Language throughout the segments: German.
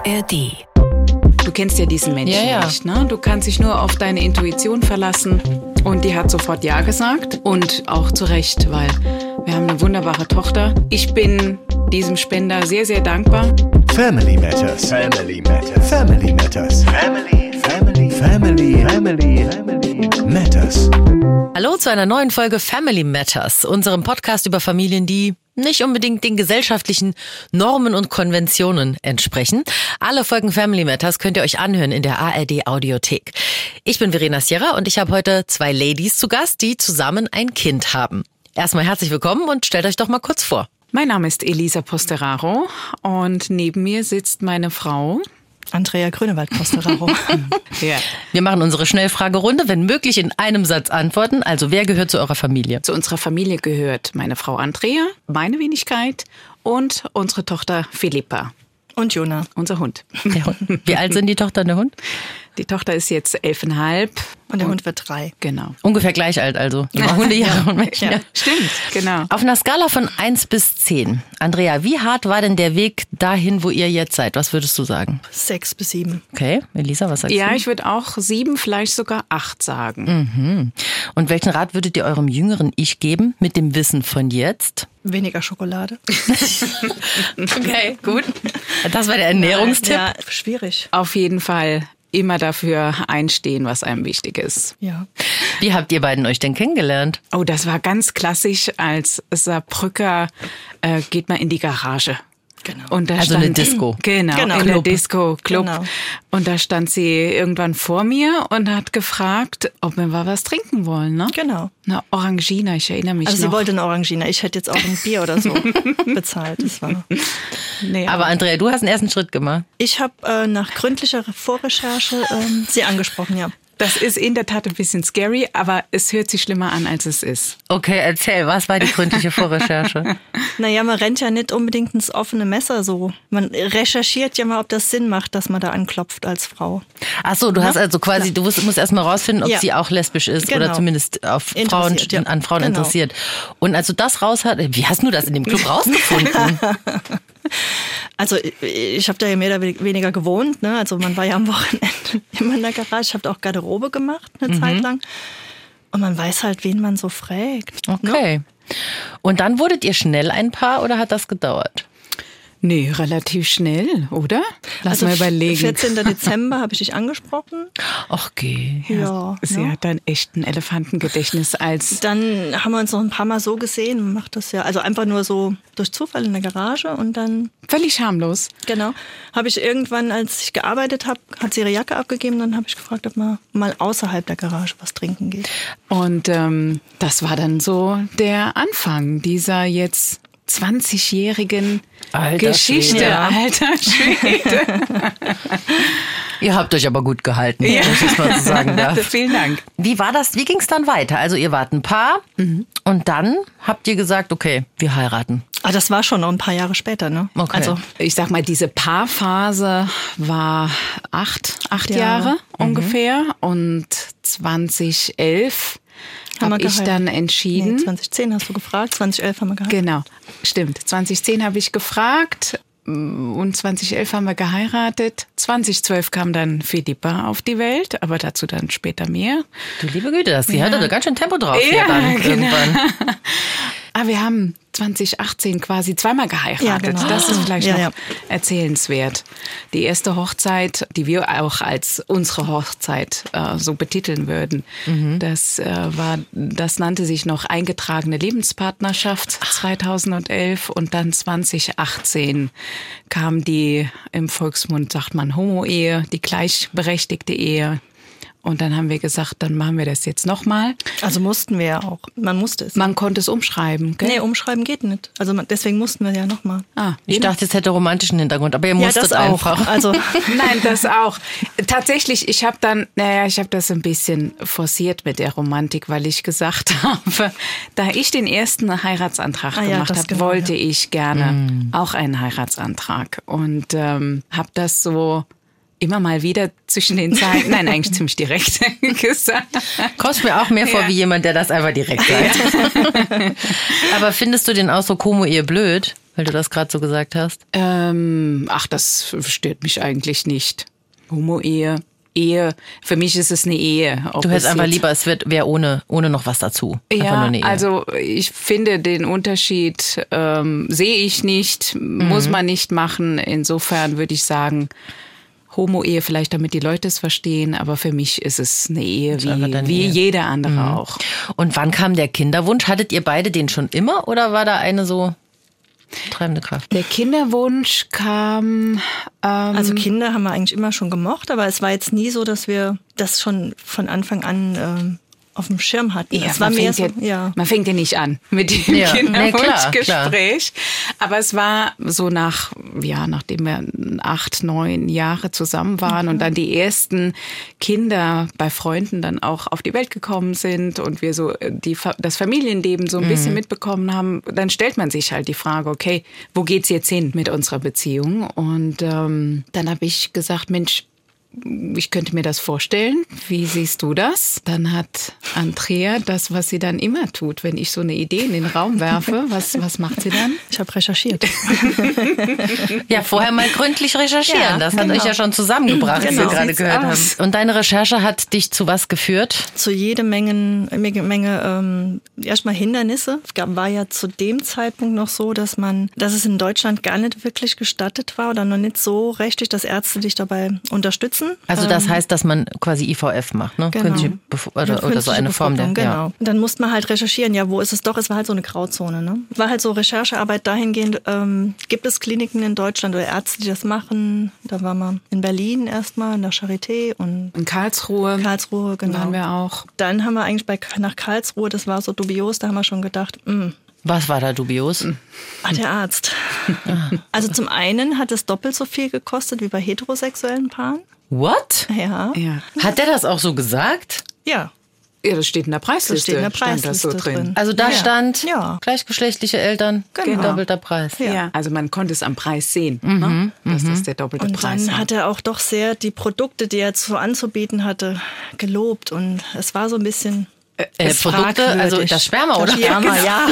ARD. Du kennst ja diesen Menschen nicht, ne? Du kannst dich nur auf deine Intuition verlassen. Und die hat sofort Ja gesagt. Und auch zu Recht, weil wir haben eine wunderbare Tochter. Ich bin diesem Spender sehr, sehr dankbar. Family Matters. Family Matters. Family Matters. Family Matters. Hallo zu einer neuen Folge Family Matters, unserem Podcast über Familien, die nicht unbedingt den gesellschaftlichen Normen und Konventionen entsprechen. Alle Folgen Family Matters könnt ihr euch anhören in der ARD Audiothek. Ich bin Verena Sierra und ich habe heute zwei Ladies zu Gast, die zusammen ein Kind haben. Erstmal herzlich willkommen und stellt euch doch mal kurz vor. Mein Name ist Elisa Posteraro und neben mir sitzt meine Frau Andrea Grünewald-Posteraro. Ja. Wir machen unsere Schnellfragerunde, wenn möglich in einem Satz antworten. Also wer gehört zu eurer Familie? Zu unserer Familie gehört meine Frau Andrea, meine Wenigkeit und unsere Tochter Philippa. Und Jona. Unser Hund. Der Hund. Wie alt sind die Tochter und der Hund? Die Tochter ist jetzt 11,5. Und der Hund wird 3. Genau. Ungefähr gleich alt also. Hundejahre und Menschen. Ja, stimmt, genau. Auf einer Skala von 1 bis 10. Andrea, wie hart war denn der Weg dahin, wo ihr jetzt seid? Was würdest du sagen? 6 bis 7. Okay, Elisa, was sagst du? Ja, ich würde auch 7, vielleicht sogar 8 sagen. Mhm. Und welchen Rat würdet ihr eurem jüngeren Ich geben mit dem Wissen von jetzt? Weniger Schokolade. Okay, gut. Das war der Ernährungstipp. Ja, schwierig. Auf jeden Fall immer dafür einstehen, was einem wichtig ist. Ja. Wie habt ihr beiden euch denn kennengelernt? Oh, das war ganz klassisch. Als Saarbrücker geht man in die Garage. Genau. Und da Also stand, eine Disco. Genau, Genau. in der Club. Disco-Club. Genau. Und da stand sie irgendwann vor mir und hat gefragt, ob wir mal was trinken wollen. Ne? Genau. Eine Orangina, ich erinnere mich Also noch. sie wollte eine Orangina. Ich hätte jetzt auch ein Bier oder so bezahlt. Das war. Nee, Aber Andrea, du hast den ersten Schritt gemacht. Ich habe nach gründlicher Vorrecherche sie angesprochen, ja. das ist in der Tat ein bisschen scary, aber es hört sich schlimmer an, als es ist. Okay, erzähl, was war die gründliche Vorrecherche? Naja, man rennt ja nicht unbedingt ins offene Messer so. Man recherchiert ja mal, ob das Sinn macht, dass man da anklopft als Frau. Ach so, du hast also quasi, du musst erst mal rausfinden, ob Ja. sie auch lesbisch ist Genau. oder zumindest auf Frauen, Interessiert, ja. an Frauen Genau. interessiert. Und als du das raus hattest, wie hast du das in dem Club rausgefunden? Also ich habe da ja mehr oder weniger gewohnt, ne? Also man war ja am Wochenende immer in der Garage. Ich habe da auch Garderobe gemacht eine Zeit lang. Und man weiß halt, wen man so fragt. Ne? Okay. Und dann wurdet ihr schnell ein Paar oder hat das gedauert? Nee, relativ schnell, oder? Lass mal überlegen. 14. Dezember habe ich dich angesprochen. Ach, geh. Ja. Sie ne? hat ein echten Elefantengedächtnis als... Dann haben wir uns noch ein paar Mal so gesehen. Man macht das ja, also einfach nur so durch Zufall in der Garage. Und dann, Völlig harmlos. genau, habe ich irgendwann, als ich gearbeitet habe, hat sie ihre Jacke abgegeben. Dann habe ich gefragt, ob man mal außerhalb der Garage was trinken geht. Und das war dann so der Anfang dieser jetzt 20-jährigen Alter Geschichte. Schwede. Ja. Alter Schwede. Ihr habt euch aber gut gehalten, wenn ich das mal so sagen darf. Vielen Dank. Wie war das? Wie ging es dann weiter? Also ihr wart ein Paar und dann habt ihr gesagt, okay, wir heiraten. Ah, das war schon noch ein paar Jahre später, ne? Okay. Also Ich sag mal, diese Paarphase war acht Jahre. Jahre ungefähr. Und 2011 habe ich geheiratet. dann entschieden. Nee, 2010 hast du gefragt, 2011 haben wir geheiratet. Genau, stimmt. 2010 habe ich gefragt und 2011 haben wir geheiratet. 2012 kam dann Philippa auf die Welt, aber dazu dann später mehr. Du liebe Güte, das die hatte da ganz schön Tempo drauf hier Ja, dann genau. irgendwann. Aber wir haben 2018 quasi zweimal geheiratet. Ja, genau. Das ist vielleicht Ja, noch ja. erzählenswert. Die erste Hochzeit, die wir auch als unsere Hochzeit so betiteln würden, das nannte sich noch eingetragene Lebenspartnerschaft 2011 und dann 2018 kam die, im Volksmund sagt man Homo-Ehe, die gleichberechtigte Ehe. Und dann haben wir gesagt, dann machen wir das jetzt nochmal. Also mussten wir ja auch. Man musste es. Man konnte es umschreiben, gell? Nee, umschreiben geht nicht. Also deswegen mussten wir ja nochmal. Ich dachte, es hätte romantischen Hintergrund, aber ihr Ja, musstet das auch. einfach. Also Nein, das auch. Tatsächlich, ich habe das ein bisschen forciert mit der Romantik, weil ich gesagt habe, da ich den ersten Heiratsantrag ja, gemacht das habe, genau, wollte ich gerne auch einen Heiratsantrag. Und habe das so immer mal wieder zwischen den Zeilen, nein, eigentlich ziemlich direkt gesagt. Kommt mir auch mehr vor wie jemand, der das einfach direkt sagt. Aber findest du den Ausdruck Homo-Ehe blöd? weil du das gerade so gesagt hast? Das stört mich eigentlich nicht. Homo-Ehe. Ehe, für mich ist es eine Ehe. Du hättest einfach lieber, es wäre ohne noch was dazu. Einfach nur eine Ehe. Also ich finde den Unterschied sehe ich nicht, muss man nicht machen. Insofern würde ich sagen, Homo-Ehe vielleicht, damit die Leute es verstehen, aber für mich ist es eine Ehe wie jeder andere auch. Und wann kam der Kinderwunsch? Hattet ihr beide den schon immer oder war da eine so treibende Kraft? Der Kinderwunsch kam... Also Kinder haben wir eigentlich immer schon gemocht, aber es war jetzt nie so, dass wir das schon von Anfang an auf dem Schirm hatten. Ja, es war man fängt ja nicht an mit dem Kinderwunschgespräch. Aber es war so nachdem wir 8, 9 Jahre zusammen waren und dann die ersten Kinder bei Freunden dann auch auf die Welt gekommen sind und wir so das Familienleben so ein bisschen mitbekommen haben, dann stellt man sich halt die Frage, okay, wo geht's jetzt hin mit unserer Beziehung? Und dann habe ich gesagt, Mensch, ich könnte mir das vorstellen. Wie siehst du das? Dann hat Andrea das, was sie dann immer tut, wenn ich so eine Idee in den Raum werfe. Was macht sie dann? Ich habe recherchiert. Ja, vorher mal gründlich recherchieren. Ja, das hat euch ja schon zusammengebracht, wie wir gerade gehört haben. Und deine Recherche hat dich zu was geführt? Zu jede Menge erstmal Hindernisse. Es war ja zu dem Zeitpunkt noch so, dass es in Deutschland gar nicht wirklich gestattet war oder noch nicht so rechtlich, dass Ärzte dich dabei unterstützen. Also das heißt, dass man quasi IVF macht, ne? Genau. Oder so eine Form der. Genau. Ja. Und dann musste man halt recherchieren, ja, wo ist es doch? Es war halt so eine Grauzone, ne? War halt so Recherchearbeit dahingehend, gibt es Kliniken in Deutschland oder Ärzte, die das machen? Da waren wir in Berlin erstmal, in der Charité und in Karlsruhe. Genau. Waren wir auch. Dann haben wir eigentlich nach Karlsruhe, das war so dubios, da haben wir schon gedacht, Was war da dubios? Der Arzt. Also zum einen hat es doppelt so viel gekostet wie bei heterosexuellen Paaren. What? Ja. Hat der das auch so gesagt? Ja. Ja, das steht in der Preisliste. Das steht in der Preisliste stand das so drin. Also da stand Ja. gleichgeschlechtliche Eltern, doppelter Preis. Ja. Also man konnte es am Preis sehen, ne? Dass das der doppelte Preis Und war. dann hat er auch doch sehr die Produkte, die er so anzubieten hatte, gelobt. Und es war so ein bisschen... Produkte, also das Sperma, oder? Das Sperma, ja.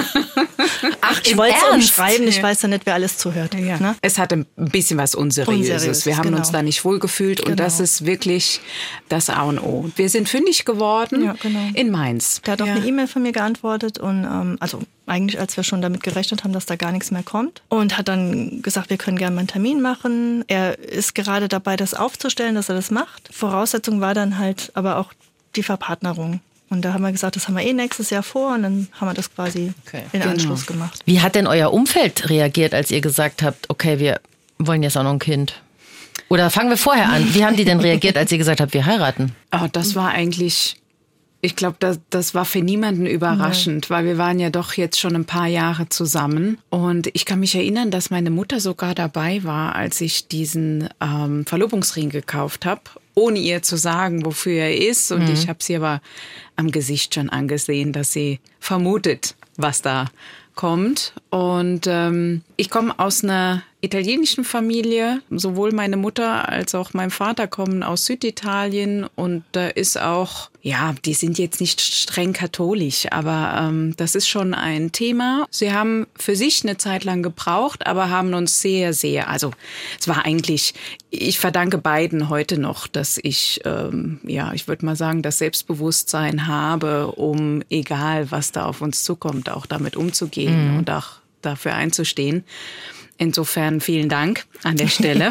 Ach, Ich wollte es umschreiben, ich weiß ja nicht, wer alles zuhört. Ja. Ne? Es hatte ein bisschen was Unseriöses. Wir haben uns da nicht wohlgefühlt und das ist wirklich das A und O. Wir sind fündig geworden in Mainz. Der hat auch eine E-Mail von mir geantwortet und also eigentlich, als wir schon damit gerechnet haben, dass da gar nichts mehr kommt. Und hat dann gesagt, wir können gerne mal einen Termin machen. Er ist gerade dabei, das aufzustellen, dass er das macht. Voraussetzung war dann halt aber auch die Verpartnerung. Und da haben wir gesagt, das haben wir nächstes Jahr vor und dann haben wir das quasi in Anschluss gemacht. Wie hat denn euer Umfeld reagiert, als ihr gesagt habt, okay, wir wollen jetzt auch noch ein Kind? Oder fangen wir vorher an. Wie haben die denn reagiert, als ihr gesagt habt, wir heiraten? Oh, das war eigentlich, ich glaube, das war für niemanden überraschend, weil wir waren ja doch jetzt schon ein paar Jahre zusammen. Und ich kann mich erinnern, dass meine Mutter sogar dabei war, als ich diesen Verlobungsring gekauft habe, ohne ihr zu sagen, wofür er ist. Und ich habe sie aber am Gesicht schon angesehen, dass sie vermutet, was da kommt. Und ich komme aus einer italienischen Familie. Sowohl meine Mutter als auch mein Vater kommen aus Süditalien. Und da ist auch, ja, die sind jetzt nicht streng katholisch, aber das ist schon ein Thema. Sie haben für sich eine Zeit lang gebraucht, aber haben uns sehr, sehr, also es war eigentlich, ich verdanke beiden heute noch, dass ich, ich würde mal sagen, das Selbstbewusstsein habe, um egal was da auf uns zukommt, auch damit umzugehen und auch dafür einzustehen. Insofern vielen Dank an der Stelle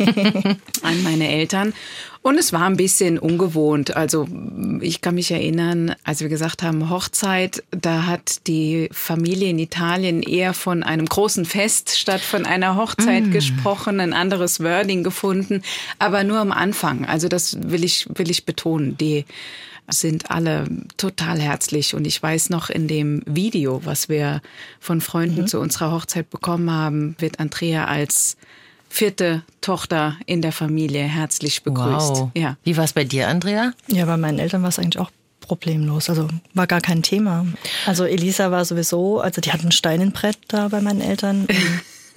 an meine Eltern. Und es war ein bisschen ungewohnt. Also ich kann mich erinnern, als wir gesagt haben Hochzeit, da hat die Familie in Italien eher von einem großen Fest statt von einer Hochzeit gesprochen, ein anderes Wording gefunden, aber nur am Anfang. Also das will ich betonen. Die sind alle total herzlich. Und ich weiß noch, in dem Video, was wir von Freunden zu unserer Hochzeit bekommen haben, wird Andrea als 4. Tochter in der Familie herzlich begrüßt. Wow. Ja. Wie war es bei dir, Andrea? Ja, bei meinen Eltern war es eigentlich auch problemlos. Also war gar kein Thema. Also Elisa war sowieso, also die hatten ein Steinenbrett da bei meinen Eltern.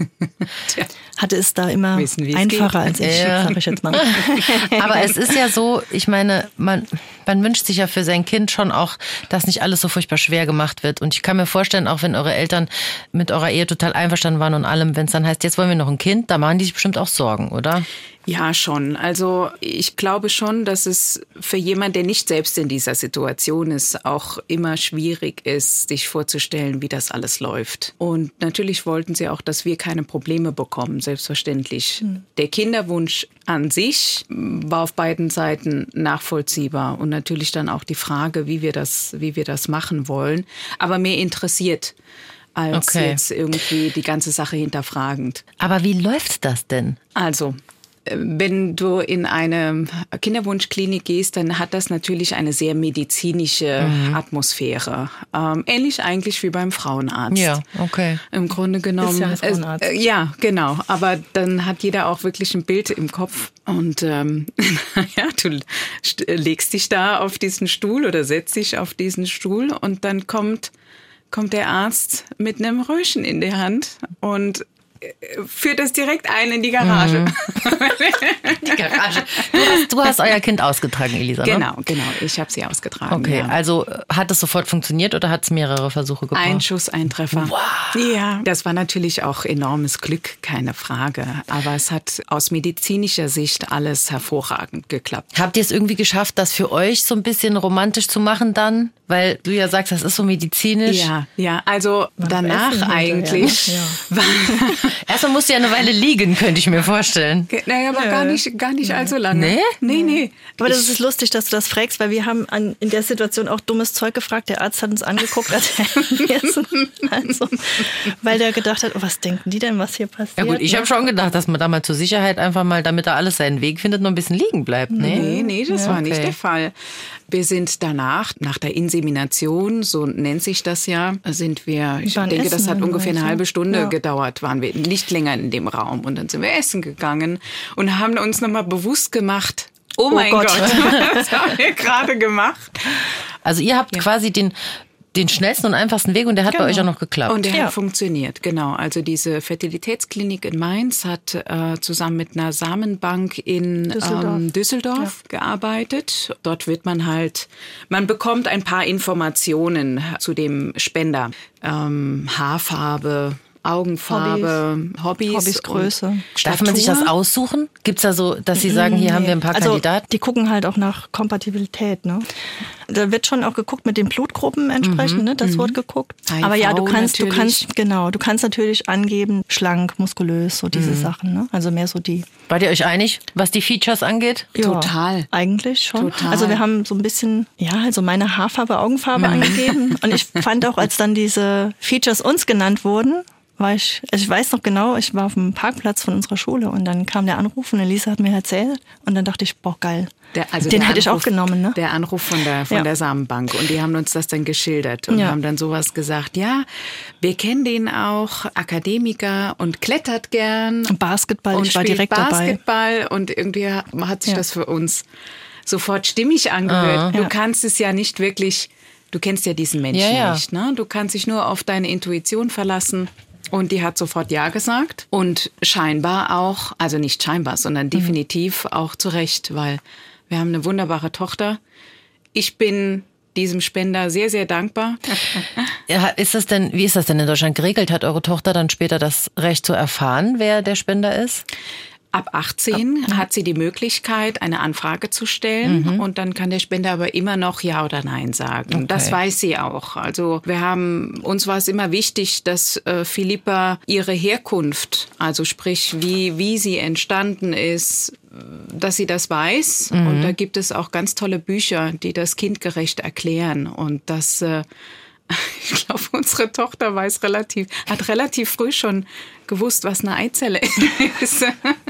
hatte es da immer einfacher als ich, sag ich jetzt mal. Aber es ist ja so, ich meine, man wünscht sich ja für sein Kind schon auch, dass nicht alles so furchtbar schwer gemacht wird. Und ich kann mir vorstellen, auch wenn eure Eltern mit eurer Ehe total einverstanden waren und allem, wenn es dann heißt, jetzt wollen wir noch ein Kind, da machen die sich bestimmt auch Sorgen, oder? Ja, schon. Also ich glaube schon, dass es für jemanden, der nicht selbst in dieser Situation ist, auch immer schwierig ist, sich vorzustellen, wie das alles läuft. Und natürlich wollten sie auch, dass wir keine Probleme bekommen, selbstverständlich. Der Kinderwunsch an sich war auf beiden Seiten nachvollziehbar und natürlich dann auch die Frage, wie wir das machen wollen, aber mehr interessiert als jetzt irgendwie die ganze Sache hinterfragend. Aber wie läuft das denn? Also, wenn du in eine Kinderwunschklinik gehst, dann hat das natürlich eine sehr medizinische Atmosphäre. Ähnlich eigentlich wie beim Frauenarzt. Ja, okay. Im Grunde genommen. Ist ja ein Frauenarzt. Ja, genau. Aber dann hat jeder auch wirklich ein Bild im Kopf. Und ja, du legst dich da auf diesen Stuhl oder setzt dich auf diesen Stuhl und dann kommt der Arzt mit einem Röhrchen in der Hand und führt das direkt ein in die Garage. Die Garage. Du hast euer Kind ausgetragen, Elisa, ne? Genau. Ich habe sie ausgetragen. Okay, ja. Also hat es sofort funktioniert oder hat es mehrere Versuche gebraucht? Ein Schuss, ein Treffer. Wow. Ja, das war natürlich auch enormes Glück, keine Frage. Aber es hat aus medizinischer Sicht alles hervorragend geklappt. Habt ihr es irgendwie geschafft, das für euch so ein bisschen romantisch zu machen dann? Weil du ja sagst, das ist so medizinisch. Ja, also danach eigentlich. Ja. Erstmal musst du ja eine Weile liegen, könnte ich mir vorstellen. Naja, aber gar nicht allzu lange. Nee. Aber das ist lustig, dass du das fragst, weil wir haben in der Situation auch dummes Zeug gefragt. Der Arzt hat uns angeguckt, als also, weil der gedacht hat, oh, was denken die denn, was hier passiert? Ja gut, ich habe schon gedacht, dass man da mal zur Sicherheit einfach mal, damit da alles seinen Weg findet, noch ein bisschen liegen bleibt. Nee, das war nicht der Fall. Wir sind danach, nach der Insemination, so nennt sich das ja, sind wir, ich denke, das hat ungefähr eine halbe Stunde gedauert, waren wir nicht länger in dem Raum. Und dann sind wir essen gegangen und haben uns nochmal bewusst gemacht, oh mein Gott, was haben wir gerade gemacht? Also ihr habt quasi den schnellsten und einfachsten Weg und der hat bei euch auch noch geklappt. Und der hat funktioniert, genau. Also diese Fertilitätsklinik in Mainz hat zusammen mit einer Samenbank in Düsseldorf gearbeitet. Dort wird man bekommt ein paar Informationen zu dem Spender. Haarfarbe, Augenfarbe, Hobbys, Größe. Darf man sich das aussuchen? Gibt's da so, dass Sie sagen, hier haben wir ein paar Kandidaten? Die gucken halt auch nach Kompatibilität, ne? Da wird schon auch geguckt mit den Blutgruppen entsprechend, ne? Das wird geguckt. HIV aber ja, du kannst natürlich angeben, schlank, muskulös, so diese Sachen, ne? Also mehr so die. Wart ihr euch einig, was die Features angeht? Ja, total. Eigentlich schon. Total. Also wir haben so ein bisschen, also meine Haarfarbe, Augenfarbe angegeben. Und ich fand auch, als dann diese Features uns genannt wurden, ich weiß noch genau, ich war auf dem Parkplatz von unserer Schule und dann kam der Anruf und Elisa hat mir erzählt und dann dachte ich, boah, geil. Den hätte ich auch genommen, ne? Der Anruf von der Samenbank und die haben uns das dann geschildert und haben dann sowas gesagt, ja, wir kennen den auch, Akademiker und klettert gern. Basketball, und ich war direkt Basketball und irgendwie hat sich das für uns sofort stimmig angehört. Du kannst es ja nicht wirklich, du kennst ja diesen Menschen nicht, ne? Du kannst dich nur auf deine Intuition verlassen. Und die hat sofort Ja gesagt und scheinbar auch, also nicht scheinbar, sondern definitiv auch zu Recht, weil wir haben eine wunderbare Tochter. Ich bin diesem Spender sehr, sehr dankbar. Ja, wie ist das denn in Deutschland geregelt? Hat eure Tochter dann später das Recht zu erfahren, wer der Spender ist? Ab 18 hat sie die Möglichkeit, eine Anfrage zu stellen und dann kann der Spender aber immer noch Ja oder Nein sagen. Okay. Das weiß sie auch. Also uns war es immer wichtig, dass Philippa ihre Herkunft, also sprich wie sie entstanden ist, dass sie das weiß. Und da gibt es auch ganz tolle Bücher, die das kindgerecht erklären. Und das ich glaube, unsere Tochter hat relativ früh schon gewusst, was eine Eizelle ist.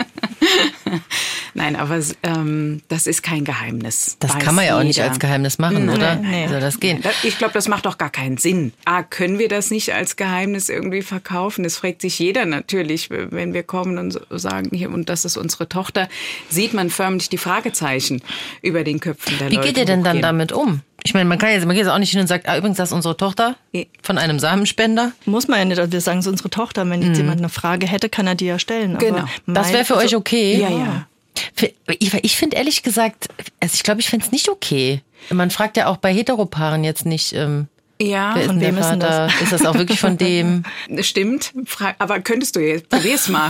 Nein, aber das ist kein Geheimnis. Das kann man ja auch nicht als Geheimnis machen, oder? Nee. Soll das gehen? Ich glaube, das macht doch gar keinen Sinn. Können wir das nicht als Geheimnis irgendwie verkaufen? Das fragt sich jeder natürlich, wenn wir kommen und sagen, hier, und das ist unsere Tochter, sieht man förmlich die Fragezeichen über den Köpfen der Leute. Wie geht ihr denn dann damit um? Ich meine, man geht jetzt auch nicht hin und sagt, übrigens, das ist unsere Tochter von einem Samenspender. Muss man ja nicht, wir sagen es unsere Tochter. Wenn jetzt jemand eine Frage hätte, kann er die ja stellen. Genau. Aber Das wäre für euch okay? Ja. Ich finde ehrlich gesagt, also ich glaube, ich finde es nicht okay. Man fragt ja auch bei Heteropaaren jetzt nicht, wer ist von denn wem der ist denn Vater? Ist das auch wirklich von dem? Stimmt, aber könntest du jetzt, probier's mal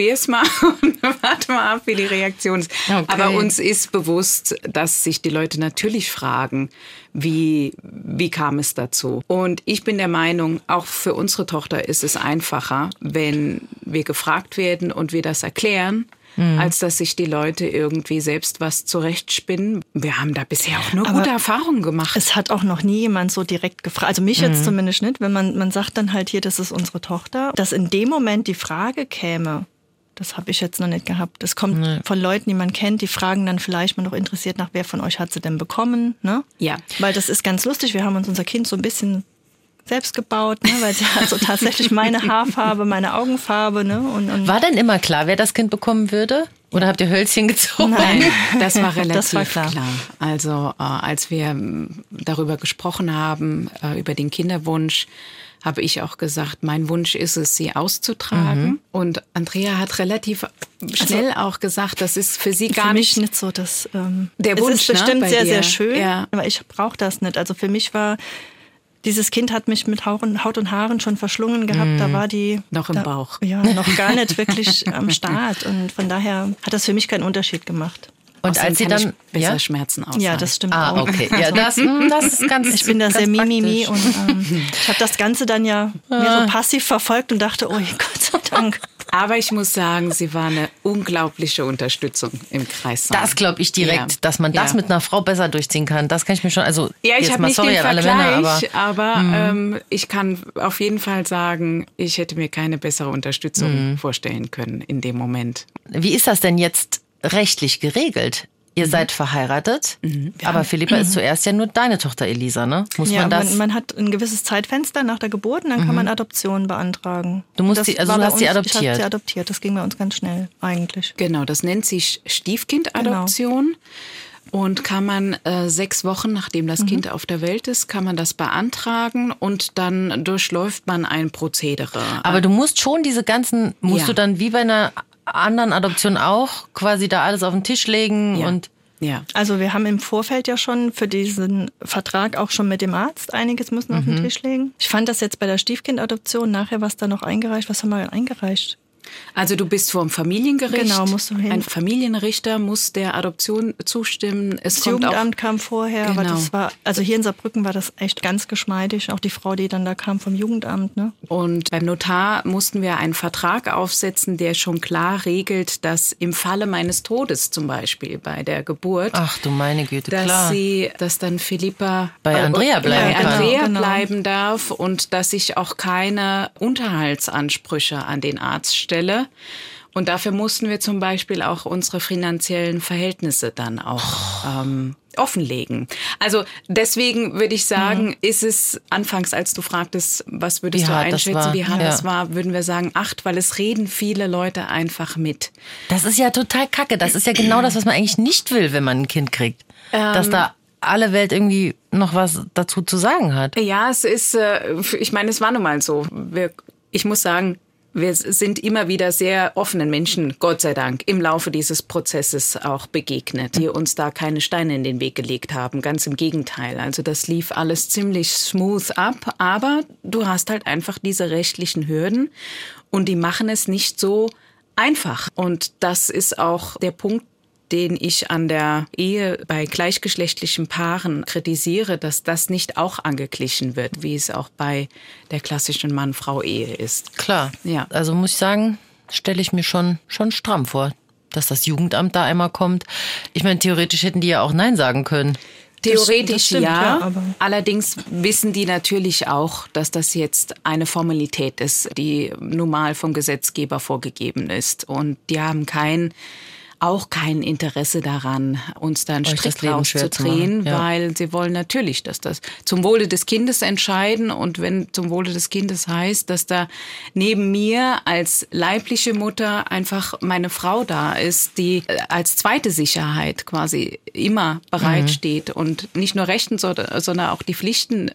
und warte mal ab, wie die Reaktion ist. Okay. Aber uns ist bewusst, dass sich die Leute natürlich fragen, wie kam es dazu? Und ich bin der Meinung, auch für unsere Tochter ist es einfacher, wenn wir gefragt werden und wir das erklären, als dass sich die Leute irgendwie selbst was zurechtspinnen. Wir haben da bisher auch nur gute Erfahrungen gemacht. Es hat auch noch nie jemand so direkt gefragt, also mich jetzt zumindest nicht, wenn man sagt dann halt hier, das ist unsere Tochter, dass in dem Moment die Frage käme, das habe ich jetzt noch nicht gehabt. Das kommt von Leuten, die man kennt, die fragen dann vielleicht mal noch interessiert nach, wer von euch hat sie denn bekommen, ne? Ja. Weil das ist ganz lustig, wir haben uns unser Kind so ein bisschen selbst gebaut, ne? Weil sie hat so tatsächlich meine Haarfarbe, meine Augenfarbe. Ne? Und War denn immer klar, wer das Kind bekommen würde? Oder habt ihr Hölzchen gezogen? Nein, das war relativ das war klar. Also als wir darüber gesprochen haben, über den Kinderwunsch, habe ich auch gesagt, mein Wunsch ist es, sie auszutragen. Und Andrea hat relativ schnell auch gesagt, das ist für sie gar für mich nicht so, dass der Wunsch, es ist bestimmt bei sehr, dir. sehr schön, Ja. aber ich brauche das nicht. Also für mich war, dieses Kind hat mich mit Haut und Haaren schon verschlungen gehabt. Da war die Noch im Bauch. Ja, noch gar nicht wirklich am Start. Und von daher hat das für mich keinen Unterschied gemacht. Und als sie dann besser Schmerzen aushalten. Ja, das stimmt auch. Okay. Ja, das ist ganz. Ich bin da ganz sehr mimimi praktisch. und ich habe das Ganze dann ja mir so passiv verfolgt und dachte, oh Gott sei Dank. Aber ich muss sagen, sie war eine unglaubliche Unterstützung im Kreis. Das glaube ich direkt, dass man das mit einer Frau besser durchziehen kann. Das kann ich mir schon, also ja, ich jetzt habe mal nicht sorry den an alle Vergleich, Männer, aber ich kann auf jeden Fall sagen, ich hätte mir keine bessere Unterstützung vorstellen können in dem Moment. Wie ist das denn jetzt rechtlich geregelt? Ihr seid verheiratet, aber Philippa ist zuerst ja nur deine Tochter Elisa, ne? Muss Ja, man das? man hat ein gewisses Zeitfenster nach der Geburt und dann kann man Adoption beantragen. Du musst Das sie, also war du bei hast sie uns- adoptiert. Ich habe sie adoptiert. Das ging bei uns ganz schnell eigentlich. Genau, das nennt sich Stiefkindadoption. Und kann man 6 Wochen, nachdem das Kind auf der Welt ist, kann man das beantragen und dann durchläuft man ein Prozedere. Aber du musst schon diese ganzen, Ja. du dann wie bei einer anderen Adoption auch quasi da alles auf den Tisch legen Ja. und Ja. Also wir haben im Vorfeld ja schon für diesen Vertrag auch schon mit dem Arzt einiges müssen auf den Tisch legen. Ich fand das jetzt bei der Stiefkindadoption, nachher was da noch eingereicht. Was haben wir eingereicht? Also du bist vor dem Familiengericht. Genau, musst du hin. Ein Familienrichter muss der Adoption zustimmen. Es Das kommt auch Jugendamt kam vorher, aber Genau. das war, also hier in Saarbrücken war das echt ganz geschmeidig. Auch die Frau, die dann da kam vom Jugendamt, ne? Und beim Notar mussten wir einen Vertrag aufsetzen, der schon klar regelt, dass im Falle meines Todes zum Beispiel bei der Geburt, ach du meine Güte, dass klar. dass dann Philippa Bei Andrea bleiben bei kann. Andrea Genau. bleiben darf und dass ich auch keine Unterhaltsansprüche an den Arzt stelle. Und dafür mussten wir zum Beispiel auch unsere finanziellen Verhältnisse dann auch offenlegen. Also deswegen würde ich sagen, ist es anfangs, als du fragtest, was würdest Wie du hart das einschätzen, war. wie hart Ja. das war, würden wir sagen 8, weil es reden viele Leute einfach mit. Das ist ja total kacke. Das ist ja genau das, was man eigentlich nicht will, wenn man ein Kind kriegt. Dass da alle Welt irgendwie noch was dazu zu sagen hat. Ja, es ist, ich meine, es war nun mal so. Ich muss sagen, wir sind immer wieder sehr offenen Menschen, Gott sei Dank, im Laufe dieses Prozesses auch begegnet, die uns da keine Steine in den Weg gelegt haben. Ganz im Gegenteil. Also das lief alles ziemlich smooth ab. Aber du hast halt einfach diese rechtlichen Hürden und die machen es nicht so einfach. Und das ist auch der Punkt, den ich an der Ehe bei gleichgeschlechtlichen Paaren kritisiere, dass das nicht auch angeglichen wird, wie es auch bei der klassischen Mann-Frau-Ehe ist. Klar. Ja. Also muss ich sagen, stelle ich mir schon stramm vor, dass das Jugendamt da einmal kommt. Ich meine, theoretisch hätten die ja auch Nein sagen können. Theoretisch das stimmt, ja, ja, aber- allerdings wissen die natürlich auch, dass das jetzt eine Formalität ist, die normal vom Gesetzgeber vorgegeben ist. Und die haben kein auch kein Interesse daran, uns dann Euch das strikt Leben schwer zu rauszudrehen, machen, ja. weil sie wollen natürlich, dass das zum Wohle des Kindes entscheiden. Und wenn zum Wohle des Kindes heißt, dass da neben mir als leibliche Mutter einfach meine Frau da ist, die als zweite Sicherheit quasi immer bereitsteht und nicht nur Rechten, sondern auch die Pflichten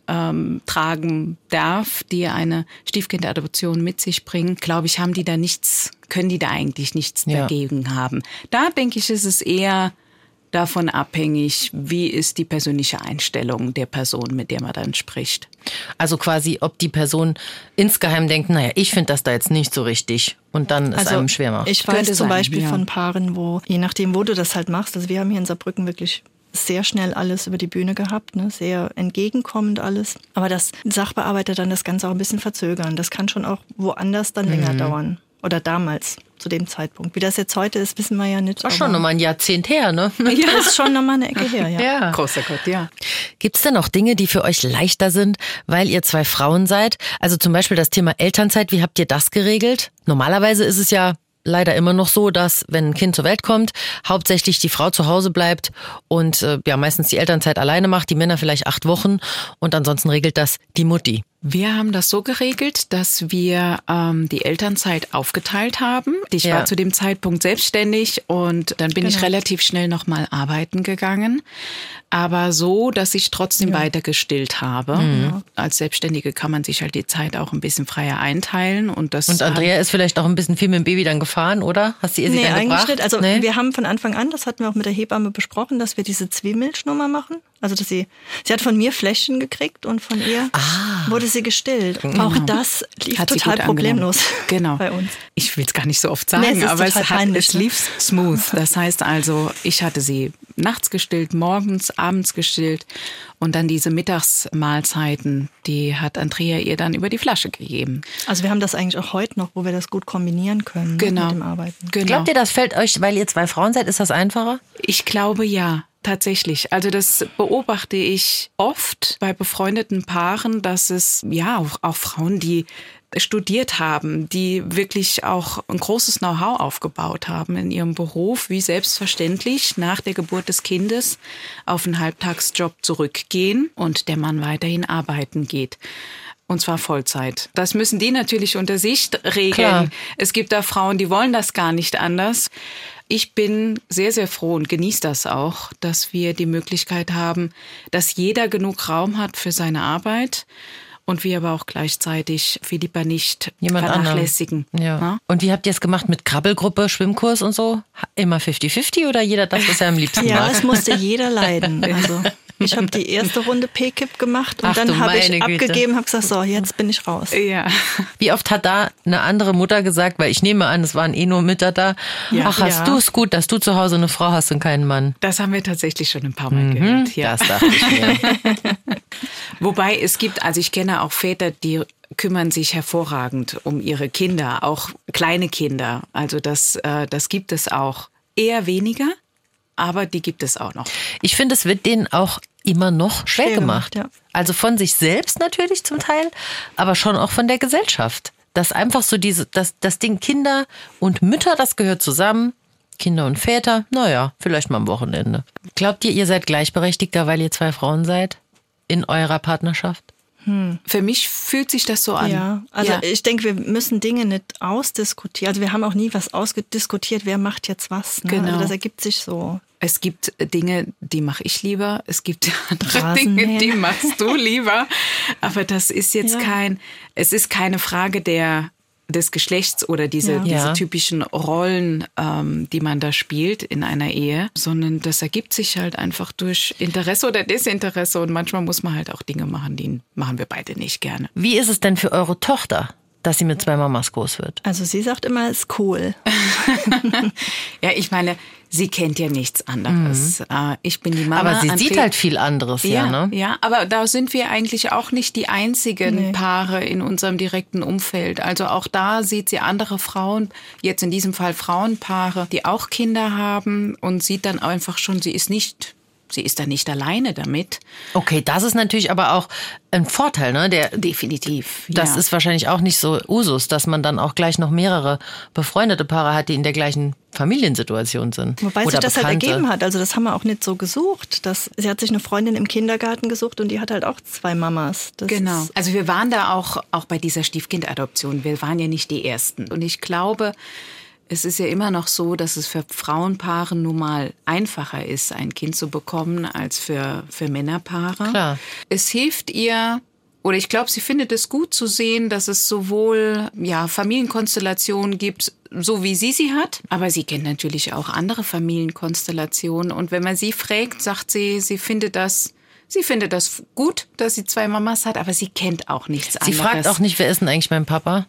tragen darf, die eine Stiefkindadoption mit sich bringen, glaube ich, können die da eigentlich nichts dagegen haben. Da denke ich, ist es eher davon abhängig, wie ist die persönliche Einstellung der Person, mit der man dann spricht. Also quasi, ob die Person insgeheim denkt, naja, ich finde das da jetzt nicht so richtig und dann es einem schwer macht. Ich weiß Könnte zum sein, Beispiel ja. von Paaren, wo, je nachdem, wo du das halt machst, also wir haben hier in Saarbrücken wirklich sehr schnell alles über die Bühne gehabt, ne? Sehr entgegenkommend alles. Aber dass Sachbearbeiter dann das Ganze auch ein bisschen verzögern, das kann schon auch woanders dann länger dauern. Oder damals, zu dem Zeitpunkt. Wie das jetzt heute ist, wissen wir ja nicht. War schon nochmal ein Jahrzehnt her, ne? Ja, das ist schon nochmal eine Ecke her, ja. Ja. Großer Gott, ja. Gibt's denn auch Dinge, die für euch leichter sind, weil ihr 2 Frauen seid? Also zum Beispiel das Thema Elternzeit, wie habt ihr das geregelt? Normalerweise ist es ja leider immer noch so, dass, wenn ein Kind zur Welt kommt, hauptsächlich die Frau zu Hause bleibt und meistens die Elternzeit alleine macht, die Männer vielleicht 8 Wochen und ansonsten regelt das die Mutti. Wir haben das so geregelt, dass wir die Elternzeit aufgeteilt haben. Ich war zu dem Zeitpunkt selbstständig und dann bin ich relativ schnell nochmal arbeiten gegangen. Aber so, dass ich trotzdem weiter gestillt habe. Als Selbstständige kann man sich halt die Zeit auch ein bisschen freier einteilen. Und Andrea ist vielleicht auch ein bisschen viel mit dem Baby dann gefahren, oder? Hast du ihr sie dann eigentlich gebracht? nicht. Also wir haben von Anfang an, das hatten wir auch mit der Hebamme besprochen, dass wir diese Zwiemilchnummer machen. Also dass sie hat von mir Fläschchen gekriegt und von ihr wurde sie gestillt. Auch das lief total problemlos bei uns. Ich will es gar nicht so oft sagen, aber es lief smooth. Das heißt also, ich hatte sie nachts gestillt, morgens, abends gestillt und dann diese Mittagsmahlzeiten, die hat Andrea ihr dann über die Flasche gegeben. Also wir haben das eigentlich auch heute noch, wo wir das gut kombinieren können mit dem Arbeiten. Genau. Glaubt ihr, das fällt euch, weil ihr 2 Frauen seid, ist das einfacher? Ich glaube ja. Tatsächlich. Also das beobachte ich oft bei befreundeten Paaren, dass es auch Frauen, die studiert haben, die wirklich auch ein großes Know-how aufgebaut haben in ihrem Beruf, wie selbstverständlich nach der Geburt des Kindes auf einen Halbtagsjob zurückgehen und der Mann weiterhin arbeiten geht. Und zwar Vollzeit. Das müssen die natürlich unter sich regeln. Klar. Es gibt da Frauen, die wollen das gar nicht anders. Ich bin sehr, sehr froh und genieße das auch, dass wir die Möglichkeit haben, dass jeder genug Raum hat für seine Arbeit und wir aber auch gleichzeitig Philippa nicht vernachlässigen. Ja. Und wie habt ihr es gemacht mit Krabbelgruppe, Schwimmkurs und so? Immer 50-50 oder jeder das, was er am liebsten mag? Ja, es musste jeder leiden. Also ich habe die erste Runde P-Kip gemacht und dann habe ich abgegeben, habe gesagt, so, jetzt bin ich raus. Ja. Wie oft hat da eine andere Mutter gesagt, weil ich nehme an, es waren nur Mütter da, hast du es gut, dass du zu Hause eine Frau hast und keinen Mann? Das haben wir tatsächlich schon ein paar Mal gehört. Ja. Das dachte ich mir. Wobei ich kenne auch Väter, die kümmern sich hervorragend um ihre Kinder, auch kleine Kinder. Also das gibt es auch eher weniger, aber die gibt es auch noch. Ich finde, es wird denen auch immer noch schwer gemacht. Ja. Also von sich selbst natürlich zum Teil, aber schon auch von der Gesellschaft. Dass einfach so das Ding Kinder und Mütter, das gehört zusammen. Kinder und Väter, vielleicht mal am Wochenende. Glaubt ihr, ihr seid gleichberechtigter, weil ihr 2 Frauen seid in eurer Partnerschaft? Für mich fühlt sich das so an. Ja, also ich denke, wir müssen Dinge nicht ausdiskutieren. Also wir haben auch nie was ausdiskutiert, wer macht jetzt was. Ne? Genau. Also das ergibt sich so. Es gibt Dinge, die mache ich lieber. Es gibt andere Dinge, die machst du lieber. Aber das ist jetzt es ist keine Frage des Geschlechts oder diese typischen Rollen, die man da spielt in einer Ehe, sondern das ergibt sich halt einfach durch Interesse oder Desinteresse und manchmal muss man halt auch Dinge machen, die machen wir beide nicht gerne. Wie ist es denn für eure Tochter, dass sie mit 2 Mamas groß wird? Also sie sagt immer, es ist cool. Ja, ich meine, sie kennt ja nichts anderes. Ich bin die Mama. Aber sie sieht halt viel anderes, ne? Ja, aber da sind wir eigentlich auch nicht die einzigen Paare in unserem direkten Umfeld. Also auch da sieht sie andere Frauen, jetzt in diesem Fall Frauenpaare, die auch Kinder haben und sieht dann einfach schon, sie ist nicht sie ist da nicht alleine damit. Okay, das ist natürlich aber auch ein Vorteil, ne? Definitiv. Das ist wahrscheinlich auch nicht so Usus, dass man dann auch gleich noch mehrere befreundete Paare hat, die in der gleichen Familiensituation sind. Wobei oder sich das Bekannte. halt ergeben hat. Also das haben wir auch nicht so gesucht. Sie hat sich eine Freundin im Kindergarten gesucht und die hat halt auch 2 Mamas. Genau. Also wir waren da auch bei dieser Stiefkindadoption. Wir waren ja nicht die Ersten. Und ich glaube, es ist ja immer noch so, dass es für Frauenpaare nun mal einfacher ist, ein Kind zu bekommen, als für Männerpaare. Klar. Es hilft ihr, oder ich glaube, sie findet es gut zu sehen, dass es sowohl Familienkonstellationen gibt, so wie sie hat, aber sie kennt natürlich auch andere Familienkonstellationen. Und wenn man sie fragt, sagt sie, sie findet das gut, dass sie 2 Mamas hat, aber sie kennt auch nichts anderes. Sie fragt auch nicht, wer ist denn eigentlich mein Papa?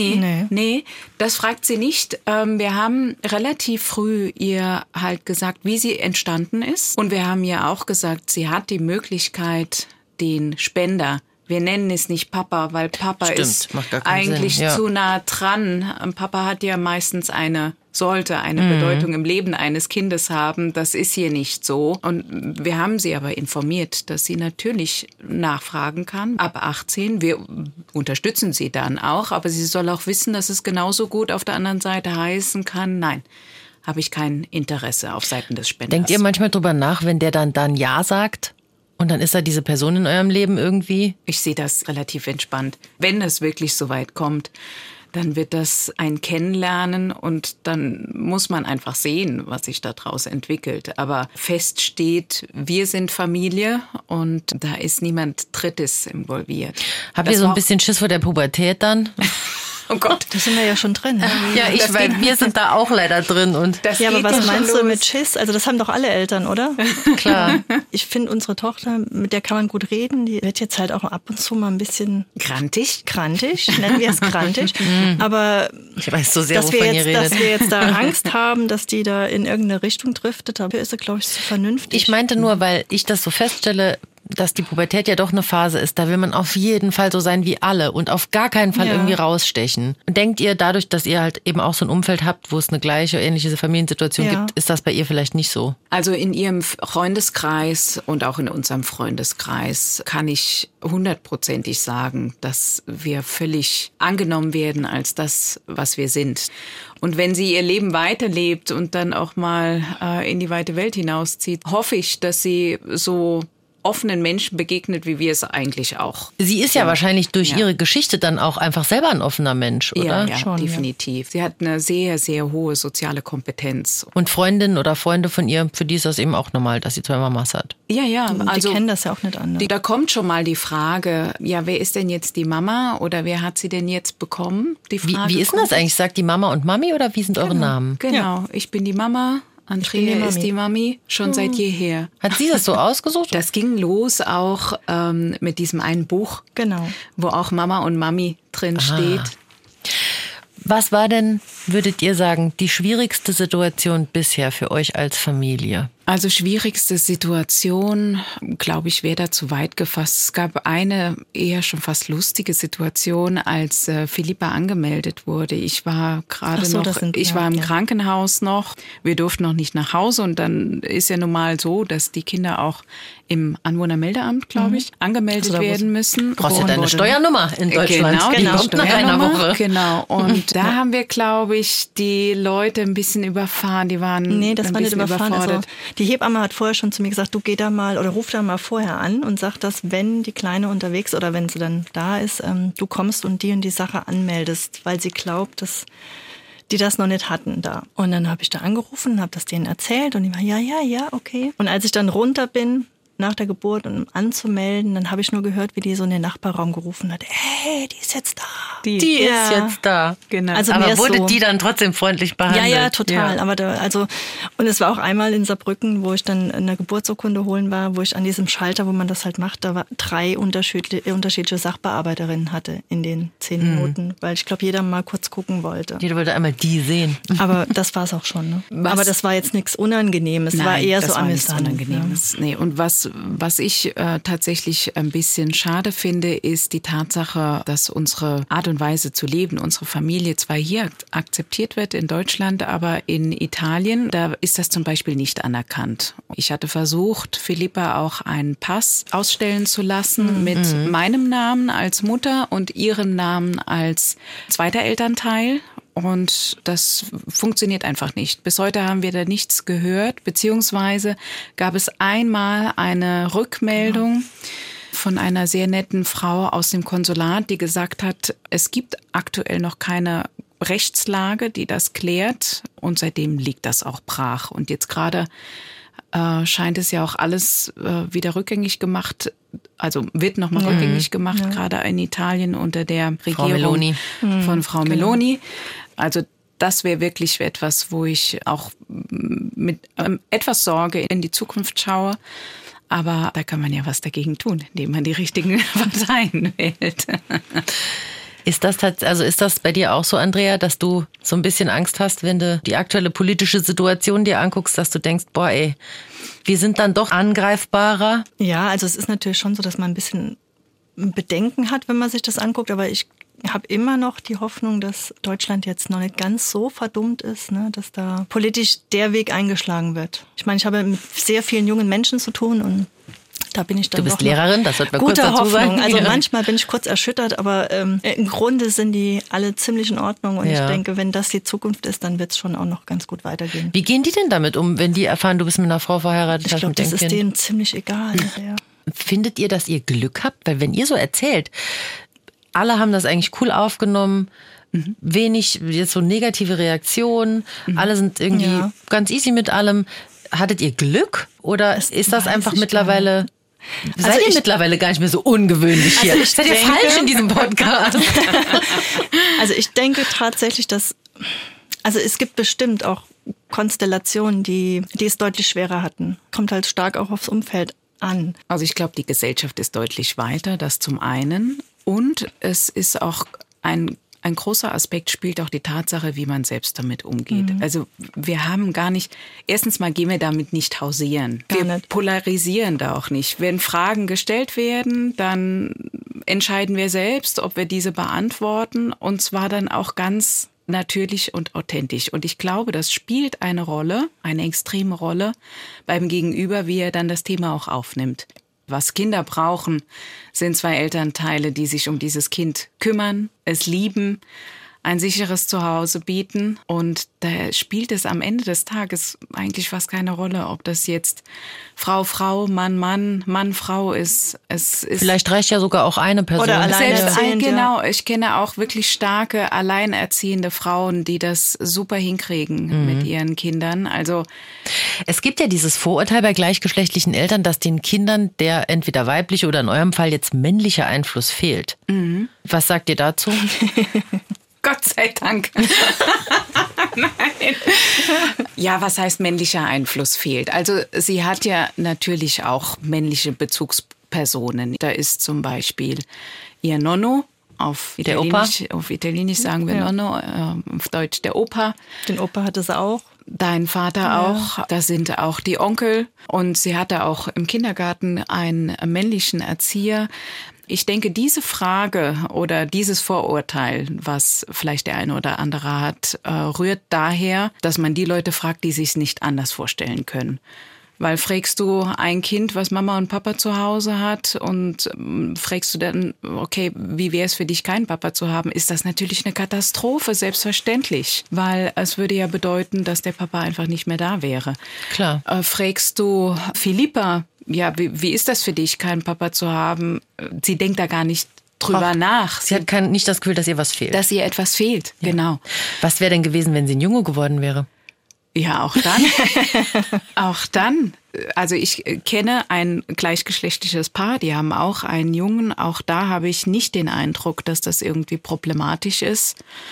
Nee, das fragt sie nicht. Wir haben relativ früh ihr halt gesagt, wie sie entstanden ist. Und wir haben ihr auch gesagt, sie hat die Möglichkeit, den Spender, wir nennen es nicht Papa, weil Papa ist eigentlich zu nah dran. Papa hat ja meistens sollte eine Bedeutung im Leben eines Kindes haben. Das ist hier nicht so. Und wir haben sie aber informiert, dass sie natürlich nachfragen kann. Ab 18, wir unterstützen sie dann auch, aber sie soll auch wissen, dass es genauso gut auf der anderen Seite heißen kann, nein, habe ich kein Interesse auf Seiten des Spenders. Denkt ihr manchmal drüber nach, wenn der dann Ja sagt? Und dann ist da diese Person in eurem Leben irgendwie? Ich sehe das relativ entspannt. Wenn es wirklich so weit kommt, dann wird das ein Kennenlernen und dann muss man einfach sehen, was sich daraus entwickelt. Aber fest steht, wir sind Familie und da ist niemand Drittes involviert. Habt ihr so ein bisschen Schiss vor der Pubertät dann? Oh Gott. Da sind wir ja schon drin. Ja, weil wir sind da auch leider drin. Und ja, aber was meinst du mit Schiss? Also das haben doch alle Eltern, oder? Klar. Ich finde, unsere Tochter, mit der kann man gut reden, die wird jetzt halt auch ab und zu mal ein bisschen grantig, nennen wir es grantig. Aber ich weiß so sehr, wovon ihr redet. Dass wir jetzt da Angst haben, dass die da in irgendeine Richtung driftet, dafür ist sie, glaube ich, so vernünftig. Ich meinte nur, weil ich das so feststelle, dass die Pubertät ja doch eine Phase ist, da will man auf jeden Fall so sein wie alle und auf gar keinen Fall irgendwie rausstechen. Und denkt ihr, dadurch, dass ihr halt eben auch so ein Umfeld habt, wo es eine gleiche, ähnliche Familiensituation gibt, ist das bei ihr vielleicht nicht so? Also in ihrem Freundeskreis und auch in unserem Freundeskreis kann ich 100%ig sagen, dass wir völlig angenommen werden als das, was wir sind. Und wenn sie ihr Leben weiterlebt und dann auch mal in die weite Welt hinauszieht, hoffe ich, dass sie so offenen Menschen begegnet, wie wir es eigentlich auch. Sie ist ja wahrscheinlich durch ihre Geschichte dann auch einfach selber ein offener Mensch, oder? Ja, schon, definitiv. Sie hat eine sehr, sehr hohe soziale Kompetenz. Und Freundinnen oder Freunde von ihr, für die ist das eben auch normal, dass sie 2 Mamas hat. Ja, also die kennen das ja auch nicht anders. Da kommt schon mal die Frage, ja, wer ist denn jetzt die Mama oder wer hat sie denn jetzt bekommen? Die Frage wie ist denn das eigentlich? Sagt die Mama und Mami oder wie sind eure Namen? Genau, ich bin die Mama. Andrea ist die Mami, schon seit jeher. Hat sie das so ausgesucht? Das ging los auch mit diesem einen Buch, wo auch Mama und Mami drin steht. Was war denn, würdet ihr sagen, die schwierigste Situation bisher für euch als Familie? Also schwierigste Situation, glaube ich, wäre da zu weit gefasst. Es gab eine eher schon fast lustige Situation, als Philippa angemeldet wurde. Ich war gerade war im Krankenhaus noch. Wir durften noch nicht nach Hause und dann ist ja normal so, dass die Kinder auch im Anwohnermeldeamt, glaube ich, angemeldet werden müssen. Kostet eine Steuernummer in Deutschland. Genau, die kommt nach einer Woche. Genau. Und da haben wir, glaube ich, die Leute ein bisschen überfahren. Die waren das war nicht überfahren. Also, die Hebamme hat vorher schon zu mir gesagt, du geh da mal oder ruf da mal vorher an und sag, dass wenn die Kleine unterwegs oder wenn sie dann da ist, du kommst und die Sache anmeldest, weil sie glaubt, dass die das noch nicht hatten da. Und dann habe ich da angerufen, habe das denen erzählt und die war, ja, okay. Und als ich dann runter bin, nach der Geburt und um anzumelden, dann habe ich nur gehört, wie die so in den Nachbarraum gerufen hat, hey, die ist jetzt da. Die ist jetzt da. Genau. Also aber wurde die dann trotzdem freundlich behandelt? Ja, total. Ja. Aber und es war auch einmal in Saarbrücken, wo ich dann eine Geburtsurkunde holen war, wo ich an diesem Schalter, wo man das halt macht, da war 3 unterschiedliche Sachbearbeiterinnen hatte in den 10 Minuten, weil ich glaube, jeder mal kurz gucken wollte. Jeder wollte einmal die sehen. Aber das war es auch schon. Ne? Aber das war jetzt nichts Unangenehmes. Es war eher so amüsant. Unangenehmes. Nee. Und was Das, was ich tatsächlich ein bisschen schade finde, ist die Tatsache, dass unsere Art und Weise zu leben, unsere Familie zwar hier akzeptiert wird in Deutschland, aber in Italien, da ist das zum Beispiel nicht anerkannt. Ich hatte versucht, Philippa auch einen Pass ausstellen zu lassen mit meinem Namen als Mutter und ihrem Namen als zweiter Elternteil. Und das funktioniert einfach nicht. Bis heute haben wir da nichts gehört, beziehungsweise gab es einmal eine Rückmeldung von einer sehr netten Frau aus dem Konsulat, die gesagt hat, es gibt aktuell noch keine Rechtslage, die das klärt, und seitdem liegt das auch brach. Und jetzt gerade scheint es ja auch alles wieder rückgängig gemacht, also wird nochmal rückgängig gemacht, gerade in Italien unter der Regierung von Frau Meloni. Also das wäre wirklich etwas, wo ich auch mit etwas Sorge in die Zukunft schaue. Aber da kann man ja was dagegen tun, indem man die richtigen Parteien wählt. Ist das bei dir auch so, Andrea, dass du so ein bisschen Angst hast, wenn du die aktuelle politische Situation dir anguckst, dass du denkst, boah ey, wir sind dann doch angreifbarer? Ja, also es ist natürlich schon so, dass man ein bisschen Bedenken hat, wenn man sich das anguckt, aber ich habe immer noch die Hoffnung, dass Deutschland jetzt noch nicht ganz so verdummt ist, ne, dass da politisch der Weg eingeschlagen wird. Ich meine, ich habe mit sehr vielen jungen Menschen zu tun und da bin ich dann Du bist Lehrerin, das wird man kurz guter dazu sagen. Hoffnung. Also manchmal bin ich kurz erschüttert, aber im Grunde sind die alle ziemlich in Ordnung und ich denke, wenn das die Zukunft ist, dann wird es schon auch noch ganz gut weitergehen. Wie gehen die denn damit um, wenn die erfahren, du bist mit einer Frau verheiratet? Ich glaube, das ist denen ziemlich egal. Ja. Findet ihr, dass ihr Glück habt? Weil wenn ihr so erzählt, alle haben das eigentlich cool aufgenommen, wenig jetzt so negative Reaktionen, alle sind irgendwie ganz easy mit allem. Hattet ihr Glück oder ist das einfach mittlerweile... Seid ihr mittlerweile gar nicht mehr so ungewöhnlich hier? Also seid ihr falsch in diesem Podcast? Also ich denke tatsächlich, dass... Also es gibt bestimmt auch Konstellationen, die es deutlich schwerer hatten. Kommt halt stark auch aufs Umfeld an. Also ich glaube, die Gesellschaft ist deutlich weiter, das zum einen. Und es ist auch ein großer Aspekt, spielt auch die Tatsache, wie man selbst damit umgeht. Also wir haben gar nicht, erstens mal gehen wir damit nicht hausieren. Wir polarisieren da auch nicht. Wenn Fragen gestellt werden, dann entscheiden wir selbst, ob wir diese beantworten. Und zwar dann auch ganz natürlich und authentisch. Und ich glaube, das spielt eine Rolle, eine extreme Rolle beim Gegenüber, wie er dann das Thema auch aufnimmt. Was Kinder brauchen, sind zwei Elternteile, die sich um dieses Kind kümmern, es lieben, ein sicheres Zuhause bieten. Und da spielt es am Ende des Tages eigentlich fast keine Rolle, ob das jetzt Frau, Mann, Frau ist. Vielleicht reicht ja sogar auch eine Person. Oder alleinerziehend. Genau, ich kenne auch wirklich starke, alleinerziehende Frauen, die das super hinkriegen mit ihren Kindern. Also es gibt ja dieses Vorurteil bei gleichgeschlechtlichen Eltern, dass den Kindern der entweder weibliche oder in eurem Fall jetzt männliche Einfluss fehlt. Was sagt ihr dazu? Gott sei Dank. Nein. Ja, was heißt männlicher Einfluss fehlt? Also sie hat ja natürlich auch männliche Bezugspersonen. Da ist zum Beispiel ihr Nonno, auf Italienisch sagen wir Nonno, auf Deutsch der Opa. Den Opa hatte sie auch. Dein Vater auch, da sind auch die Onkel und sie hatte auch im Kindergarten einen männlichen Erzieher. Ich denke, diese Frage oder dieses Vorurteil, was vielleicht der eine oder andere hat, rührt daher, dass man die Leute fragt, die sich nicht anders vorstellen können. Weil fragst du ein Kind, was Mama und Papa zu Hause hat und fragst du dann, okay, wie wäre es für dich, keinen Papa zu haben, ist das natürlich eine Katastrophe, selbstverständlich. Weil es würde ja bedeuten, dass der Papa einfach nicht mehr da wäre. Klar. Fragst du Philippa, ja, wie ist das für dich, keinen Papa zu haben? Sie denkt da gar nicht drüber nach. Sie hat nicht das Gefühl, dass ihr was fehlt. Dass ihr etwas fehlt, genau. Was wäre denn gewesen, wenn sie ein Junge geworden wäre? Ja, auch dann. Auch dann. Also ich kenne ein gleichgeschlechtliches Paar, die haben auch einen Jungen. Auch da habe ich nicht den Eindruck, dass das irgendwie problematisch ist.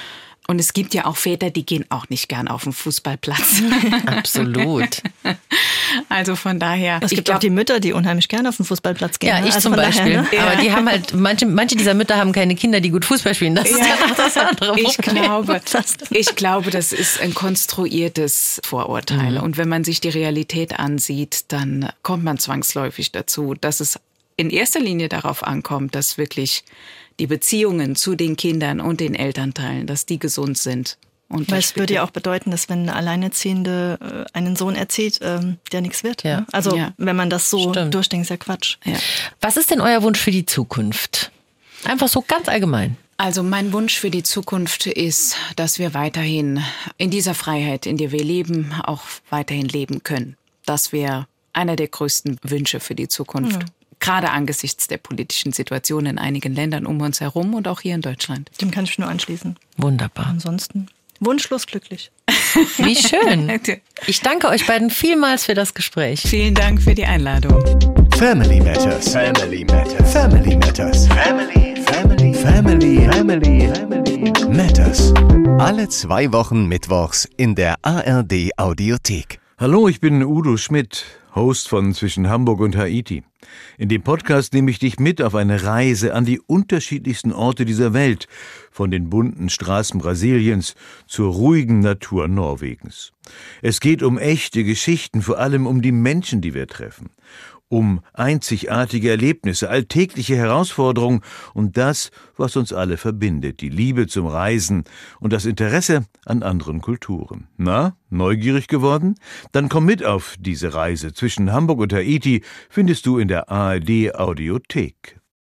Und es gibt ja auch Väter, die gehen auch nicht gern auf den Fußballplatz. Absolut. Also von daher. Es gibt auch die Mütter, die unheimlich gerne auf den Fußballplatz gehen. Ja, ne? ich Also zum von Beispiel. Daher, ne? Aber die haben halt, manche dieser Mütter haben keine Kinder, die gut Fußball spielen. Das ist dann auch das andere Problem. Ich glaube, das ist ein konstruiertes Vorurteil. Und wenn man sich die Realität ansieht, dann kommt man zwangsläufig dazu, dass es in erster Linie darauf ankommt, dass wirklich die Beziehungen zu den Kindern und den Elternteilen, dass die gesund sind. Und weil es würde ja auch bedeuten, dass wenn eine Alleinerziehende einen Sohn erzieht, der nichts wird. Ja. Ne? Also wenn man das so Stimmt. durchdenkt, ist ja Quatsch. Ja. Was ist denn euer Wunsch für die Zukunft? Einfach so ganz allgemein. Also mein Wunsch für die Zukunft ist, dass wir weiterhin in dieser Freiheit, in der wir leben, auch weiterhin leben können. Das wäre einer der größten Wünsche für die Zukunft. Ja. Gerade angesichts der politischen Situation in einigen Ländern um uns herum und auch hier in Deutschland. Dem kann ich nur anschließen. Wunderbar. Ansonsten wunschlos glücklich. Wie schön. Ich danke euch beiden vielmals für das Gespräch. Vielen Dank für die Einladung. Family Matters. Family Matters. Family Matters. Family Matters. Alle 2 Wochen mittwochs in der ARD Audiothek. Hallo, ich bin Udo Schmidt, Host von Zwischen Hamburg und Haiti. In dem Podcast nehme ich dich mit auf eine Reise an die unterschiedlichsten Orte dieser Welt, von den bunten Straßen Brasiliens zur ruhigen Natur Norwegens. Es geht um echte Geschichten, vor allem um die Menschen, die wir treffen, um einzigartige Erlebnisse, alltägliche Herausforderungen und das, was uns alle verbindet, die Liebe zum Reisen und das Interesse an anderen Kulturen. Na, neugierig geworden? Dann komm mit auf diese Reise. Zwischen Hamburg und Haiti findest du in der ARD Audiothek.